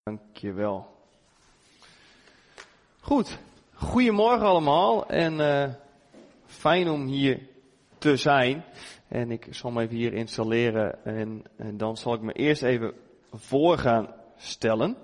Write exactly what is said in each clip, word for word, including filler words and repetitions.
Dankjewel. Goed, goedemorgen allemaal en uh, fijn om hier te zijn. En ik zal me even hier installeren en, en dan zal ik me eerst even voor gaan stellen.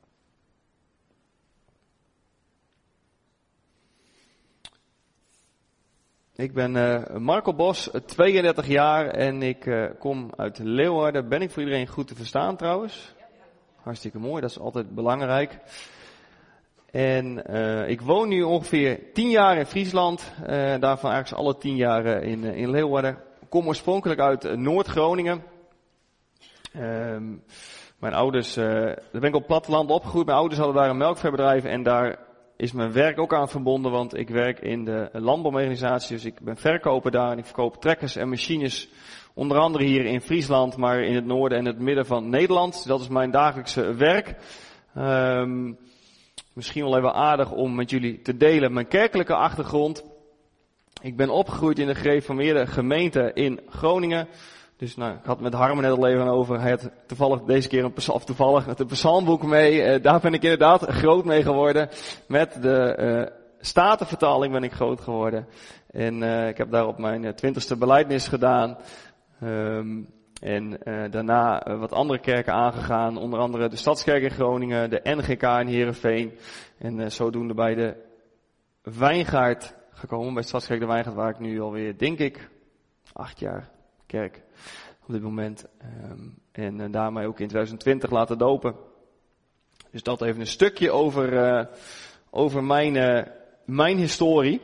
Ik ben uh, Marco Bos, tweeëndertig jaar en ik uh, kom uit Leeuwarden. Ben ik voor iedereen goed te verstaan trouwens? Hartstikke mooi, dat is altijd belangrijk. En uh, ik woon nu ongeveer tien jaar in Friesland, uh, daarvan eigenlijk alle tien jaar in, uh, in Leeuwarden. Ik kom oorspronkelijk uit uh, Noord-Groningen. Um, mijn ouders, uh, daar ben ik op platteland opgegroeid. Mijn ouders hadden daar een melkveebedrijf en daar is mijn werk ook aan verbonden, want ik werk in de landbouworganisatie. Dus ik ben verkoper daar en ik verkoop trekkers en machines. Onder andere hier in Friesland, maar in het noorden en het midden van Nederland. Dat is mijn dagelijkse werk. Um, misschien wel even aardig om met jullie te delen mijn kerkelijke achtergrond. Ik ben opgegroeid in de gereformeerde gemeente in Groningen. Dus nou, ik had met Harmen net al even over. Hij had toevallig deze keer een, of toevallig het psalmboek mee. Uh, daar ben ik inderdaad groot mee geworden. Met de uh, Statenvertaling ben ik groot geworden. En uh, ik heb daarop mijn twintigste belijdenis gedaan. Um, en uh, daarna uh, wat andere kerken aangegaan, onder andere de Stadskerk in Groningen, de N G K in Heerenveen en uh, zodoende bij de Wijngaard gekomen, bij Stadskerk de Wijngaard, waar ik nu alweer, denk ik, acht jaar kerk op dit moment. Um, en uh, daarmee ook in twintig twintig laten dopen. Dus dat even een stukje over, uh, over mijn, uh, mijn historie.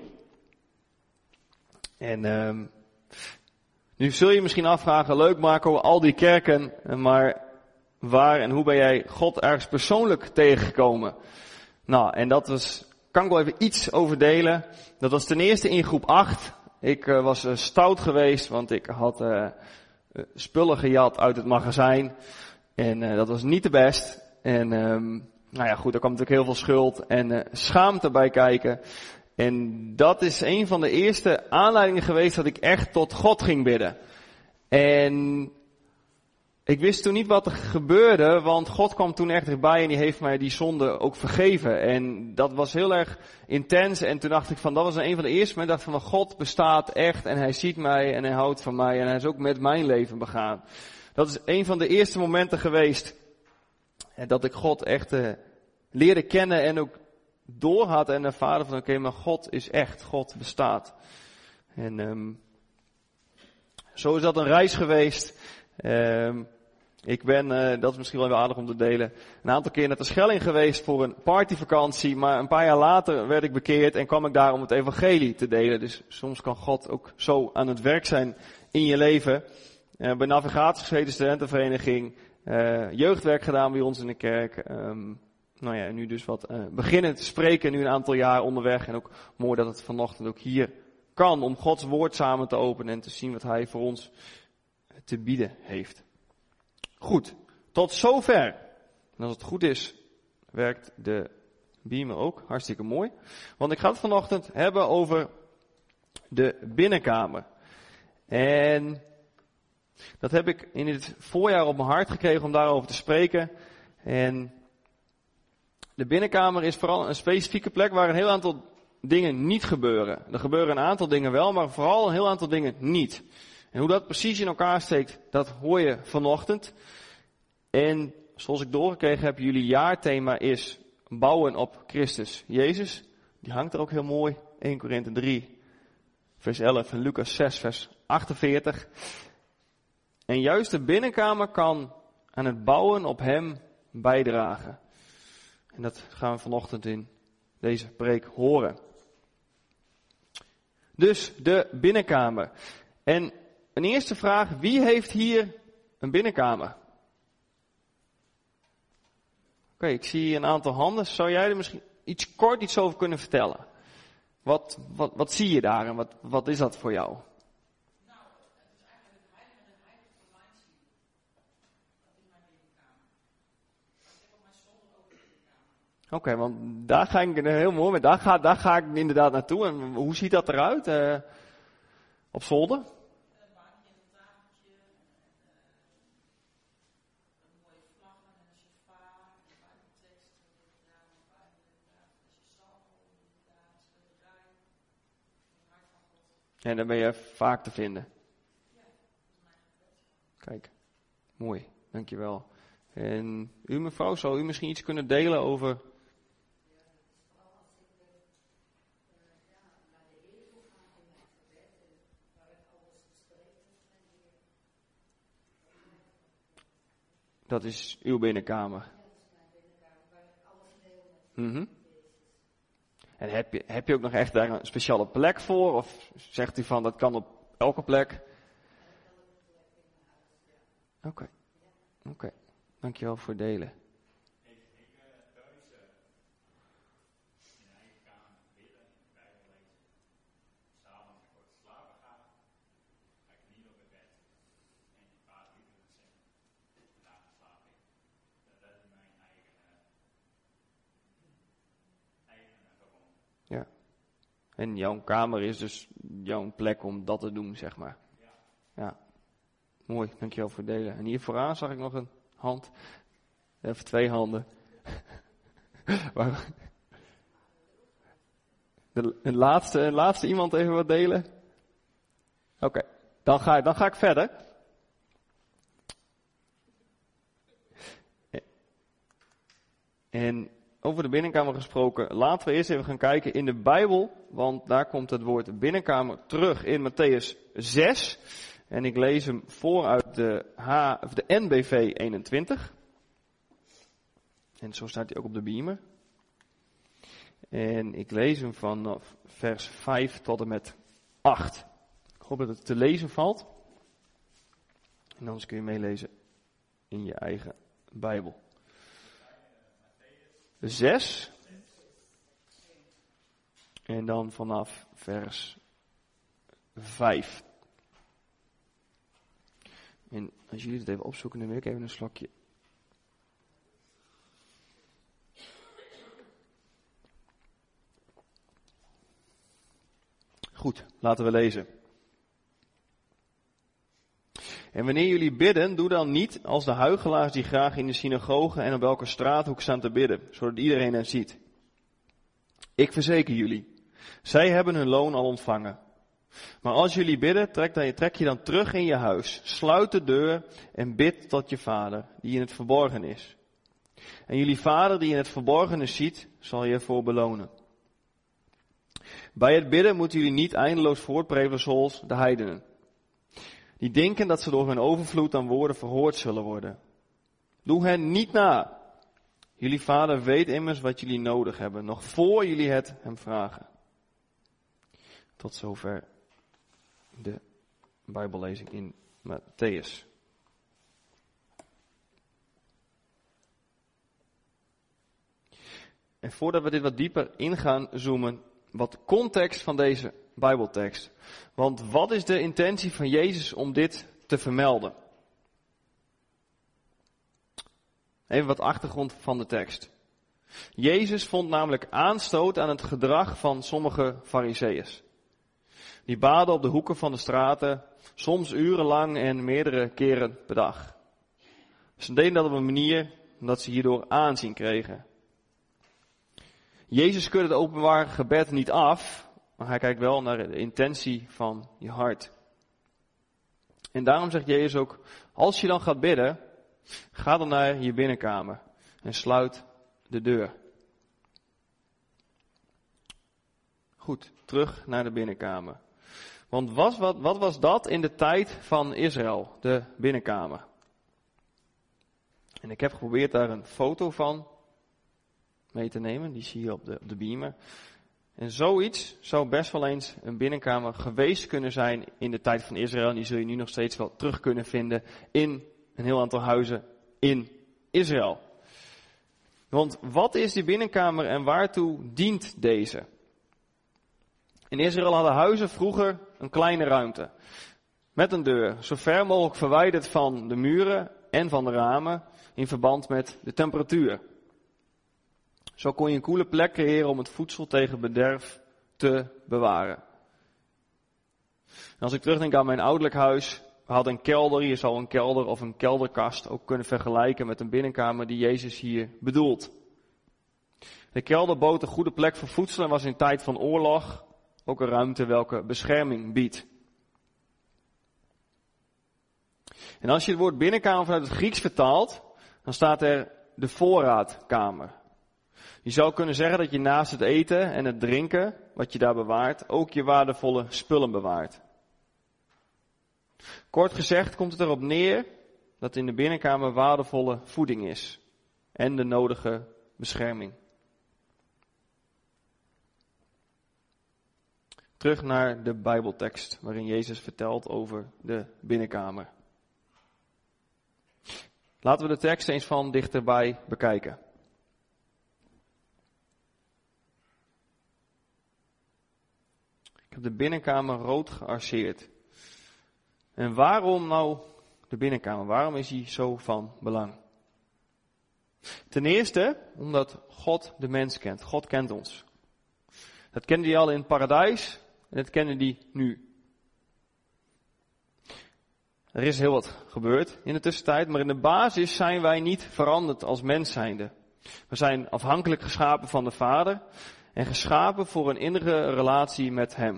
En um, nu zul je misschien afvragen, leuk Marco, al die kerken, maar waar en hoe ben jij God ergens persoonlijk tegengekomen? Nou, en dat was, kan ik wel even iets over delen. Dat was ten eerste in groep acht. Ik uh, was uh, stout geweest, want ik had uh, spullen gejat uit het magazijn. En uh, dat was niet de best. En um, nou ja, goed, er kwam natuurlijk heel veel schuld en uh, schaamte bij kijken. En dat is een van de eerste aanleidingen geweest dat ik echt tot God ging bidden. En ik wist toen niet wat er gebeurde, want God kwam toen echt erbij en die heeft mij die zonde ook vergeven. En dat was heel erg intens en toen dacht ik van, dat was een van de eerste momenten, dacht van, God bestaat echt en hij ziet mij en hij houdt van mij en hij is ook met mijn leven begaan. Dat is een van de eerste momenten geweest dat ik God echt uh, leerde kennen en ook door had en ervaren van oké, okay, maar God is echt, God bestaat. En um, zo is dat een reis geweest. Um, ik ben, uh, dat is misschien wel weer aardig om te delen, een aantal keer naar de Schelling geweest voor een partyvakantie, maar een paar jaar later werd ik bekeerd en kwam ik daar om het evangelie te delen. Dus soms kan God ook zo aan het werk zijn in je leven. Uh, bij Navigatie gezeten, studentenvereniging, uh, jeugdwerk gedaan bij ons in de kerk. Um, Nou ja, nu dus wat uh, beginnen te spreken, nu een aantal jaar onderweg. En ook mooi dat het vanochtend ook hier kan, om Gods woord samen te openen en te zien wat hij voor ons te bieden heeft. Goed, tot zover. En als het goed is, werkt de beamer ook hartstikke mooi. Want ik ga het vanochtend hebben over de binnenkamer. En dat heb ik in het voorjaar op mijn hart gekregen om daarover te spreken. En de binnenkamer is vooral een specifieke plek waar een heel aantal dingen niet gebeuren. Er gebeuren een aantal dingen wel, maar vooral een heel aantal dingen niet. En hoe dat precies in elkaar steekt, dat hoor je vanochtend. En zoals ik doorgekregen heb, jullie jaarthema is bouwen op Christus Jezus. Die hangt er ook heel mooi. eerste Korinthe drie, vers elf en Lucas zes, vers achtenveertig. En juist de binnenkamer kan aan het bouwen op hem bijdragen. En dat gaan we vanochtend in deze preek horen. Dus de binnenkamer. En een eerste vraag, wie heeft hier een binnenkamer? Oké, okay, ik zie een aantal handen. Zou jij er misschien iets kort iets over kunnen vertellen? Wat, wat, wat zie je daar en wat, wat is dat voor jou? Oké, okay, want daar ga ik heel mooi met. Daar ga, daar ga ik inderdaad naartoe. En hoe ziet dat eruit? Uh, op zolder? Een bankje en een tafeltje. En, uh, een mooie vlaggen en een sofa. En daar ben je vaak te vinden. Kijk, mooi, dankjewel. En u mevrouw, zou u misschien iets kunnen delen over... Dat is uw binnenkamer. Mm-hmm. En heb je, heb je ook nog echt daar een speciale plek voor? Of zegt u van dat kan op elke plek? Oké, okay. oké. Okay. Dankjewel voor het delen. Ja. En jouw kamer is dus jouw plek om dat te doen, zeg maar. Ja. Mooi, dankjewel voor het delen. En hier vooraan zag ik nog een hand. Even twee handen. de, de laatste, laatste iemand even wat delen? Oké, okay. dan, ga, dan ga ik verder. En over de binnenkamer gesproken, laten we eerst even gaan kijken in de Bijbel. Want daar komt het woord binnenkamer terug in Mattheüs zes. En ik lees hem voor uit de, H, of de N B V eenentwintig. En zo staat hij ook op de beamer. En ik lees hem vanaf vers vijf tot en met acht. Ik hoop dat het te lezen valt. En anders kun je meelezen in je eigen Bijbel. zes. En dan vanaf vers vijf. En als jullie het even opzoeken, dan wil ik even een slokje. Goed, laten we lezen. En wanneer jullie bidden, doe dan niet als de huichelaars die graag in de synagogen en op elke straathoek staan te bidden, zodat iedereen hen ziet. Ik verzeker jullie, zij hebben hun loon al ontvangen. Maar als jullie bidden, trek, dan, trek je dan terug in je huis, sluit de deur en bid tot je vader, die in het verborgen is. En jullie vader die in het verborgene ziet, zal je ervoor belonen. Bij het bidden moeten jullie niet eindeloos voortprevelen zoals de heidenen. Die denken dat ze door hun overvloed aan woorden verhoord zullen worden. Doe hen niet na. Jullie vader weet immers wat jullie nodig hebben, nog voor jullie het hem vragen. Tot zover de Bijbellezing in Mattheüs. En voordat we dit wat dieper in gaan zoomen, wat context van deze Bijbeltekst. Want wat is de intentie van Jezus om dit te vermelden? Even wat achtergrond van de tekst. Jezus vond namelijk aanstoot aan het gedrag van sommige Farizeeërs. Die baden op de hoeken van de straten, soms urenlang en meerdere keren per dag. Ze deden dat op een manier dat ze hierdoor aanzien kregen. Jezus keurt het openbaar gebed niet af, maar hij kijkt wel naar de intentie van je hart. En daarom zegt Jezus ook, als je dan gaat bidden, ga dan naar je binnenkamer en sluit de deur. Goed, terug naar de binnenkamer. Want was, wat, wat was dat in de tijd van Israël, de binnenkamer? En ik heb geprobeerd daar een foto van mee te nemen, die zie je op de, op de beamer. En zoiets zou best wel eens een binnenkamer geweest kunnen zijn in de tijd van Israël. En die zul je nu nog steeds wel terug kunnen vinden in een heel aantal huizen in Israël. Want wat is die binnenkamer en waartoe dient deze? In Israël hadden huizen vroeger een kleine ruimte. Met een deur, zo ver mogelijk verwijderd van de muren en van de ramen in verband met de temperatuur. Zo kon je een koele plek creëren om het voedsel tegen bederf te bewaren. En als ik terugdenk aan mijn ouderlijk huis, we hadden een kelder, je zou een kelder of een kelderkast ook kunnen vergelijken met een binnenkamer die Jezus hier bedoelt. De kelder bood een goede plek voor voedsel en was in tijd van oorlog ook een ruimte welke bescherming biedt. En als je het woord binnenkamer vanuit het Grieks vertaalt, dan staat er de voorraadkamer. Je zou kunnen zeggen dat je naast het eten en het drinken, wat je daar bewaart, ook je waardevolle spullen bewaart. Kort gezegd komt het erop neer dat in de binnenkamer waardevolle voeding is en de nodige bescherming. Terug naar de Bijbeltekst waarin Jezus vertelt over de binnenkamer. Laten we de tekst eens van dichterbij bekijken. Ik heb de binnenkamer rood gearceerd. En waarom nou de binnenkamer? Waarom is die zo van belang? Ten eerste omdat God de mens kent. God kent ons. Dat kende hij al in het paradijs en dat kende hij nu. Er is heel wat gebeurd in de tussentijd, maar in de basis zijn wij niet veranderd als mens zijnde. We zijn afhankelijk geschapen van de Vader en geschapen voor een innige relatie met Hem.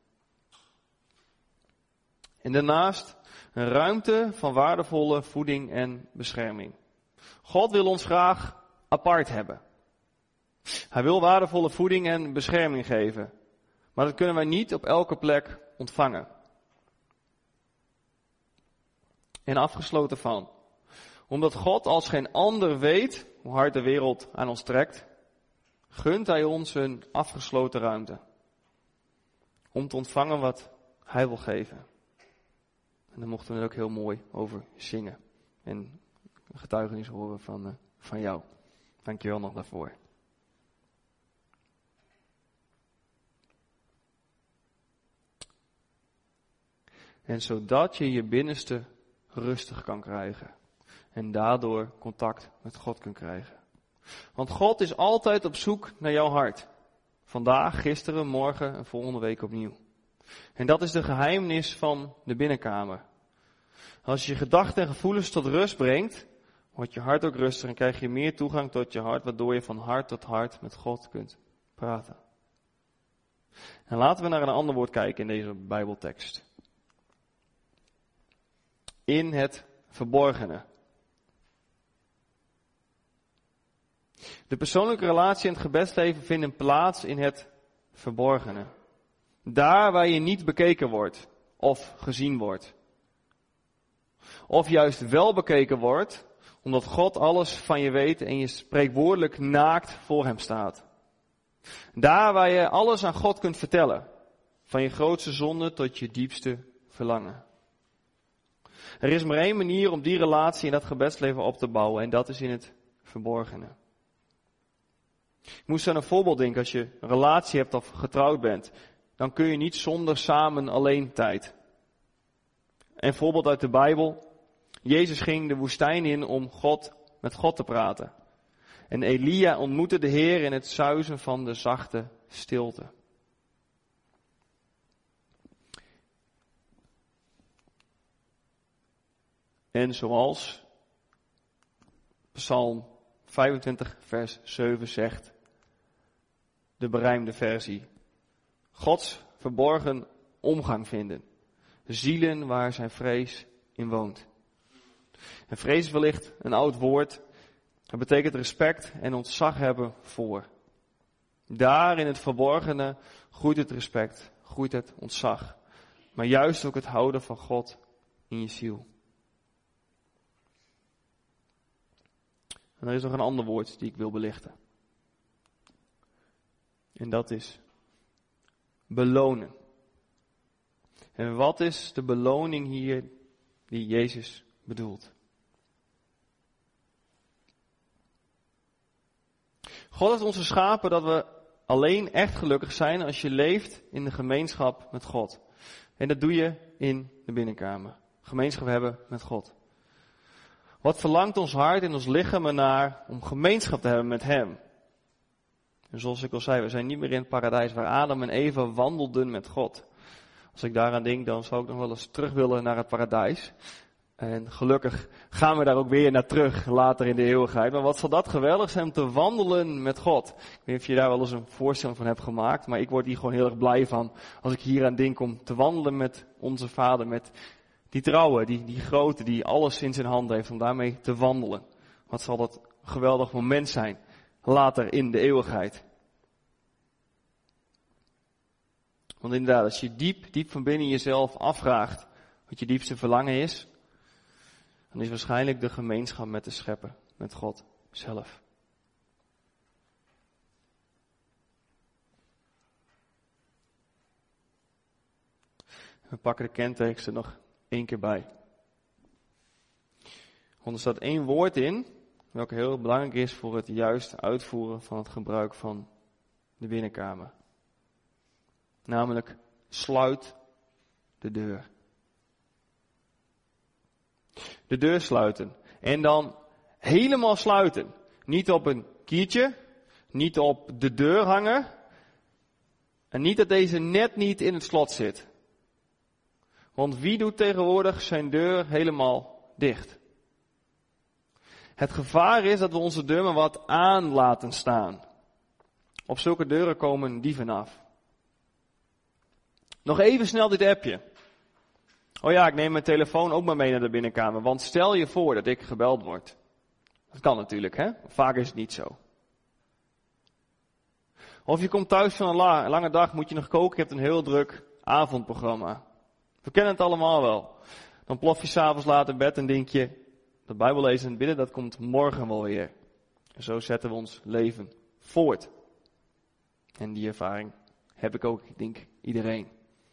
En daarnaast een ruimte van waardevolle voeding en bescherming. God wil ons graag apart hebben. Hij wil waardevolle voeding en bescherming geven. Maar dat kunnen wij niet op elke plek ontvangen. En afgesloten van. Omdat God als geen ander weet hoe hard de wereld aan ons trekt, gunt Hij ons een afgesloten ruimte. Om te ontvangen wat Hij wil geven. En daar mochten we ook heel mooi over zingen. En een getuigenis horen van, uh, van jou. Dankjewel nog daarvoor. En zodat je je binnenste rustig kan krijgen. En daardoor contact met God kunt krijgen. Want God is altijd op zoek naar jouw hart. Vandaag, gisteren, morgen en volgende week opnieuw. En dat is de geheimnis van de binnenkamer. Als je je gedachten en gevoelens tot rust brengt, wordt je hart ook rustig en krijg je meer toegang tot je hart, waardoor je van hart tot hart met God kunt praten. En laten we naar een ander woord kijken in deze Bijbeltekst. In het verborgene. De persoonlijke relatie en het gebedsleven vinden plaats in het verborgene. Daar waar je niet bekeken wordt of gezien wordt. Of juist wel bekeken wordt, omdat God alles van je weet en je spreekwoordelijk naakt voor Hem staat. Daar waar je alles aan God kunt vertellen. Van je grootste zonde tot je diepste verlangen. Er is maar één manier om die relatie en dat gebedsleven op te bouwen en dat is in het verborgene. Ik moest aan een voorbeeld denken, als je een relatie hebt of getrouwd bent, dan kun je niet zonder samen alleen tijd. Een voorbeeld uit de Bijbel. Jezus ging de woestijn in om God, met God te praten. En Elia ontmoette de Heer in het suizen van de zachte stilte. En zoals Psalm vijfentwintig vers zeven zegt, de berijmde versie. Gods verborgen omgang vinden. Zielen waar zijn vrees in woont. En vrees is wellicht een oud woord. Dat betekent respect en ontzag hebben voor. Daar in het verborgene groeit het respect, groeit het ontzag. Maar juist ook het houden van God in je ziel. En er is nog een ander woord die ik wil belichten. En dat is belonen. En wat is de beloning hier die Jezus bedoelt? God heeft ons geschapen dat we alleen echt gelukkig zijn als je leeft in de gemeenschap met God. En dat doe je in de binnenkamer. Gemeenschap hebben met God. Wat verlangt ons hart en ons lichaam ernaar om gemeenschap te hebben met Hem? En zoals ik al zei, we zijn niet meer in het paradijs waar Adam en Eva wandelden met God. Als ik daaraan denk, dan zou ik nog wel eens terug willen naar het paradijs. En gelukkig gaan we daar ook weer naar terug later in de eeuwigheid. Maar wat zal dat geweldig zijn om te wandelen met God. Ik weet niet of je daar wel eens een voorstelling van hebt gemaakt. Maar ik word hier gewoon heel erg blij van als ik hier aan denk om te wandelen met onze Vader. Met die trouwe, die, die grote, die alles in zijn hand heeft om daarmee te wandelen. Wat zal dat een geweldig moment zijn later in de eeuwigheid. Want inderdaad, als je diep, diep van binnen jezelf afvraagt wat je diepste verlangen is, dan is waarschijnlijk de gemeenschap met de Schepper, met God zelf. We pakken de kentekens er nog één keer bij. Want er staat één woord in, welke heel belangrijk is voor het juist uitvoeren van het gebruik van de binnenkamer. Namelijk, sluit de deur. De deur sluiten. En dan helemaal sluiten. Niet op een kiertje, niet op de deur hangen. En niet dat deze net niet in het slot zit. Want wie doet tegenwoordig zijn deur helemaal dicht? Het gevaar is dat we onze deur maar wat aan laten staan. Op zulke deuren komen dieven af. Nog even snel dit appje. Oh ja, ik neem mijn telefoon ook maar mee naar de binnenkamer. Want stel je voor dat ik gebeld word. Dat kan natuurlijk, hè? Vaak is het niet zo. Of je komt thuis van een la- lange dag, moet je nog koken, je hebt een heel druk avondprogramma. We kennen het allemaal wel. Dan plof je s'avonds laat in bed en denk je, dat Bijbellezen en bidden, dat komt morgen wel weer. En zo zetten we ons leven voort. En die ervaring heb ik ook, ik denk, iedereen.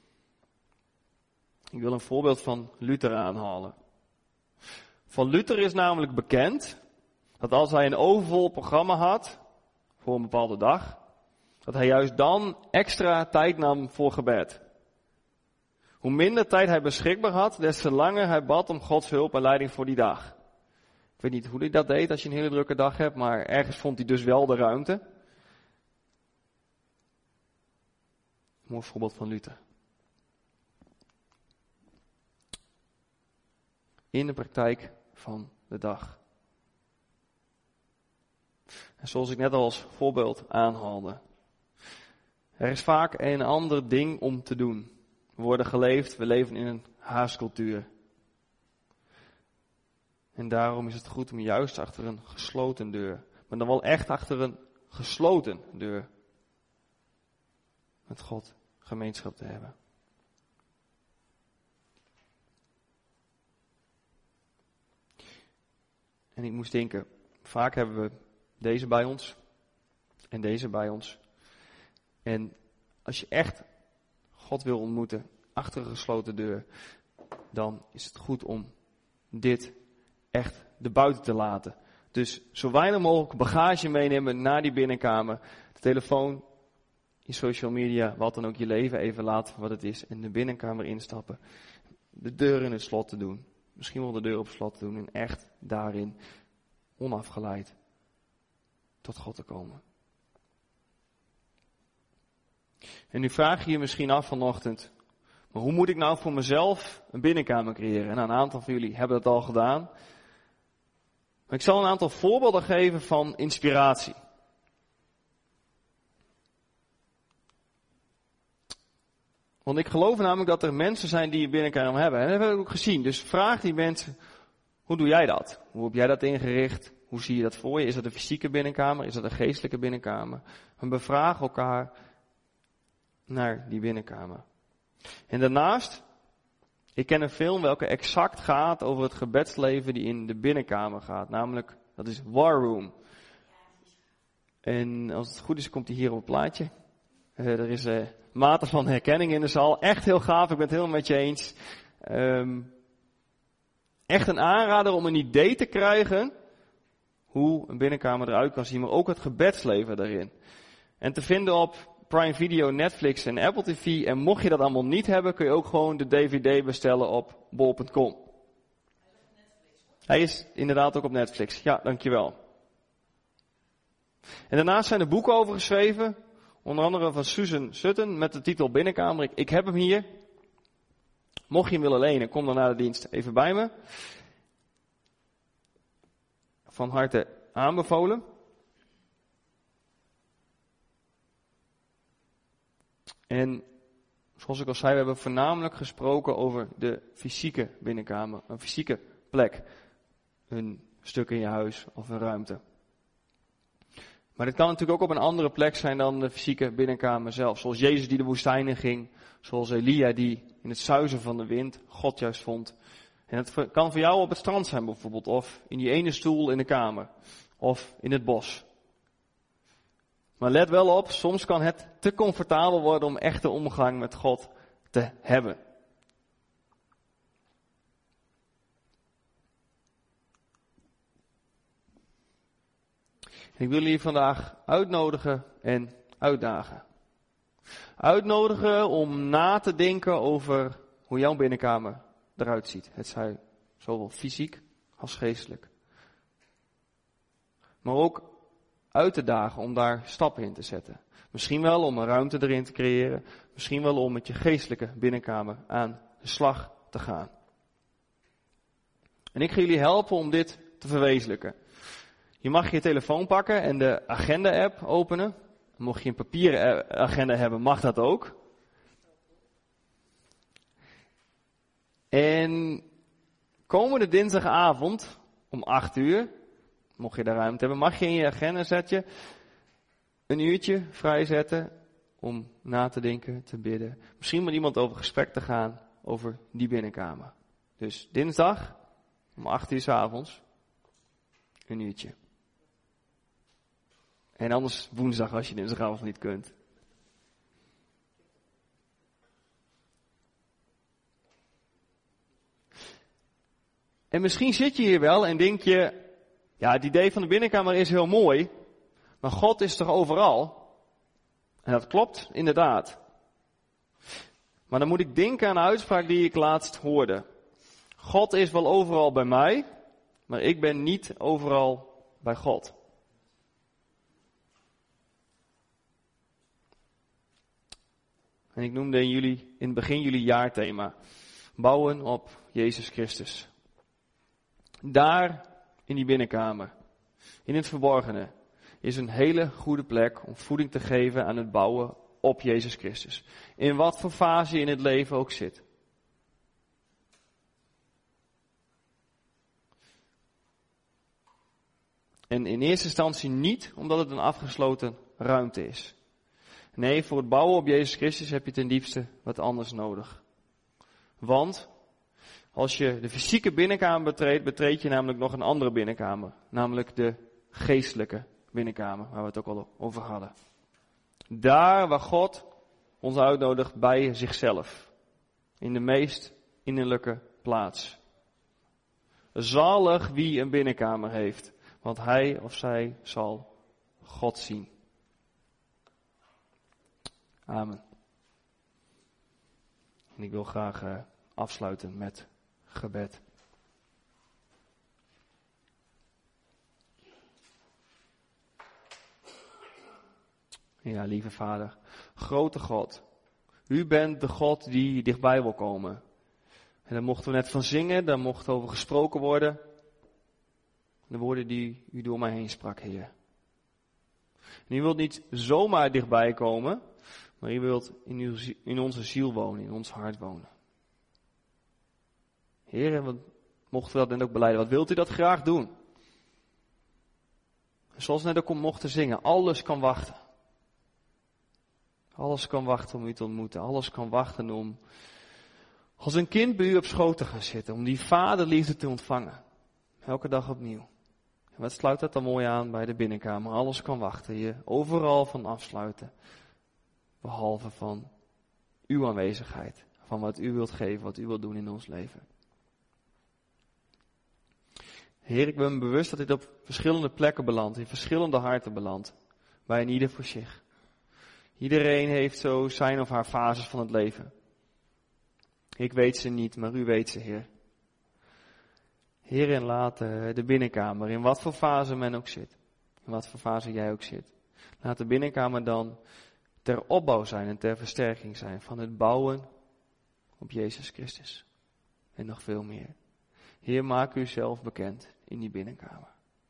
Ik wil een voorbeeld van Luther aanhalen. Van Luther is namelijk bekend dat als hij een overvol programma had voor een bepaalde dag, dat hij juist dan extra tijd nam voor gebed. Hoe minder tijd hij beschikbaar had, des te langer hij bad om Gods hulp en leiding voor die dag. Ik weet niet hoe hij dat deed als je een hele drukke dag hebt, maar ergens vond hij dus wel de ruimte. Mooi voorbeeld van Luther. In de praktijk van de dag. En zoals ik net al als voorbeeld aanhaalde. Er is vaak een ander ding om te doen. We worden geleefd, we leven in een haastcultuur. En daarom is het goed om juist achter een gesloten deur, maar dan wel echt achter een gesloten deur, met God gemeenschap te hebben. En ik moest denken, vaak hebben we deze bij ons en deze bij ons. En als je echt God wil ontmoeten achter een gesloten deur, dan is het goed om dit echt erbuiten te laten. Dus zo weinig mogelijk bagage meenemen naar die binnenkamer. De telefoon, je social media, wat dan ook, je leven even laten wat het is. En de binnenkamer instappen. De deur in het slot te doen. Misschien wel de deur op slot te doen. En echt daarin onafgeleid tot God te komen. En nu vraag je je misschien af vanochtend. Maar hoe moet ik nou voor mezelf een binnenkamer creëren? En een aantal van jullie hebben dat al gedaan. Maar ik zal een aantal voorbeelden geven van inspiratie. Want ik geloof namelijk dat er mensen zijn die een binnenkamer hebben. En dat hebben we ook gezien. Dus vraag die mensen, hoe doe jij dat? Hoe heb jij dat ingericht? Hoe zie je dat voor je? Is dat een fysieke binnenkamer? Is dat een geestelijke binnenkamer? En bevraag elkaar naar die binnenkamer. En daarnaast, ik ken een film welke exact gaat over het gebedsleven die in de binnenkamer gaat. Namelijk, dat is War Room. En als het goed is, komt hij hier op het plaatje. Uh, er is uh, mate van herkenning in de zaal. Echt heel gaaf, ik ben het helemaal met je eens. Um, echt een aanrader om een idee te krijgen hoe een binnenkamer eruit kan zien, maar ook het gebedsleven daarin. En te vinden op Prime Video, Netflix en Apple T V. En mocht je dat allemaal niet hebben, kun je ook gewoon de D V D bestellen op bol punt com. Hij is inderdaad ook op Netflix. Ja, dankjewel. En daarnaast zijn er boeken over geschreven. Onder andere van Susan Sutton met de titel Binnenkamer. Ik, ik heb hem hier. Mocht je hem willen lenen, kom dan na de dienst even bij me. Van harte aanbevolen. En zoals ik al zei, we hebben voornamelijk gesproken over de fysieke binnenkamer. Een fysieke plek. Een stuk in je huis of een ruimte. Maar dit kan natuurlijk ook op een andere plek zijn dan de fysieke binnenkamer zelf. Zoals Jezus die de woestijn in ging. Zoals Elia die in het suizen van de wind God juist vond. En het kan voor jou op het strand zijn bijvoorbeeld. Of in die ene stoel in de kamer. Of in het bos. Maar let wel op, soms kan het te comfortabel worden om echte omgang met God te hebben. Ik wil jullie vandaag uitnodigen en uitdagen. Uitnodigen om na te denken over hoe jouw binnenkamer eruit ziet. Het zij zowel fysiek als geestelijk. Maar ook uit te dagen om daar stappen in te zetten. Misschien wel om een ruimte erin te creëren. Misschien wel om met je geestelijke binnenkamer aan de slag te gaan. En ik ga jullie helpen om dit te verwezenlijken. Je mag je telefoon pakken en de agenda-app openen. Mocht je een papieren agenda hebben, mag dat ook. En komende dinsdagavond om acht uur, mocht je daar ruimte hebben, mag je in je agenda zetten een uurtje vrijzetten om na te denken, te bidden. Misschien met iemand over gesprek te gaan over die binnenkamer. Dus dinsdag om acht uur 's avonds een uurtje. En anders woensdag als je dinsdagavond niet kunt. En misschien zit je hier wel en denk je, ja, het idee van de binnenkamer is heel mooi, maar God is toch overal? En dat klopt, inderdaad. Maar dan moet ik denken aan een uitspraak die ik laatst hoorde. God is wel overal bij mij, maar ik ben niet overal bij God. En ik noemde in, jullie, in het begin jullie jaarthema. Bouwen op Jezus Christus. Daar in die binnenkamer, in het verborgene, is een hele goede plek om voeding te geven aan het bouwen op Jezus Christus. In wat voor fase je in het leven ook zit. En in eerste instantie niet omdat het een afgesloten ruimte is. Nee, voor het bouwen op Jezus Christus heb je ten diepste wat anders nodig. Want als je de fysieke binnenkamer betreedt, betreed je namelijk nog een andere binnenkamer. Namelijk de geestelijke binnenkamer, waar we het ook al over hadden. Daar waar God ons uitnodigt bij zichzelf. In de meest innerlijke plaats. Zalig wie een binnenkamer heeft, want hij of zij zal God zien. Amen. En ik wil graag uh, afsluiten met gebed. Ja, lieve Vader, grote God, u bent de God die dichtbij wil komen. En daar mochten we net van zingen, daar mocht over gesproken worden. De woorden die u door mij heen sprak, Heer. En u wilt niet zomaar dichtbij komen, maar u wilt in, uw, in onze ziel wonen, in ons hart wonen. Heer, wat mochten we dat net ook belijden, wat wilt u dat graag doen? Zoals we net ook mochten zingen, alles kan wachten. Alles kan wachten om u te ontmoeten, alles kan wachten om als een kind bij u op schoot te gaan zitten, om die vaderliefde te ontvangen. Elke dag opnieuw. En wat sluit dat dan mooi aan bij de binnenkamer? Alles kan wachten, je overal van afsluiten. Behalve van uw aanwezigheid, van wat u wilt geven, wat u wilt doen in ons leven. Heer, ik ben me bewust dat dit op verschillende plekken belandt, in verschillende harten belandt, bij een ieder voor zich. Iedereen heeft zo zijn of haar fases van het leven. Ik weet ze niet, maar u weet ze, Heer. Heer, en laat de binnenkamer, in wat voor fase men ook zit, in wat voor fase jij ook zit, laat de binnenkamer dan ter opbouw zijn en ter versterking zijn van het bouwen op Jezus Christus. En nog veel meer. Heer, maak u zelf bekend in die binnenkamer.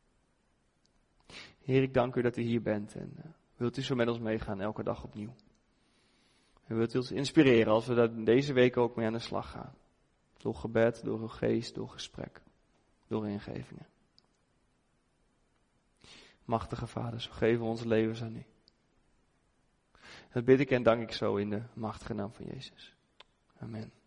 Heer, ik dank u dat u hier bent en uh, wilt u zo met ons meegaan elke dag opnieuw. En wilt u ons inspireren als we daar deze week ook mee aan de slag gaan. Door gebed, door uw geest, door gesprek, door ingevingen. Machtige Vader, zo geven we onze levens aan u. Dat bid ik en dank ik zo in de machtige naam van Jezus. Amen.